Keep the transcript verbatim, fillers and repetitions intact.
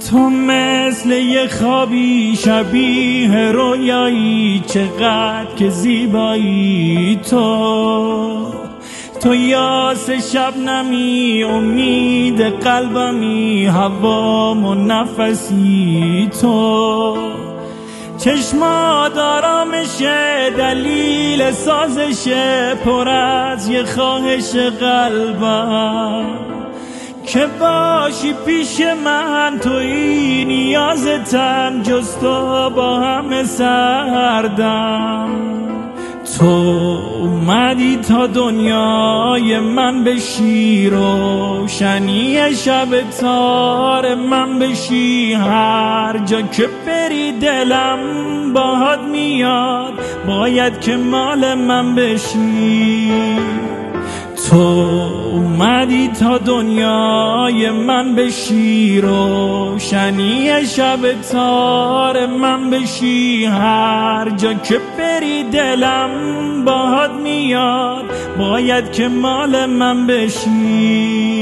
تو مثل یه خوابی شبیه رویایی، چقدر که زیبایی تو. تو یاس شبنمی، امید قلبمی، هوام و نفسی تو. چشمات آرامشه، دلیل سازشه، پر از یه خواهش قلبم که باشی پیش من. تویی نیاز تن، جز تو با همه سردم. تو اومدی تا دنیای من بشی، روشنی شب تار من بشی. هر جا که بری دلم باهات میاد، باید که مال من بشی. تو اومدی تا دنیای من بشی، روشنی شب تار من بشی. هر جا که بری دلم باهات میاد، باید که مال من بشی.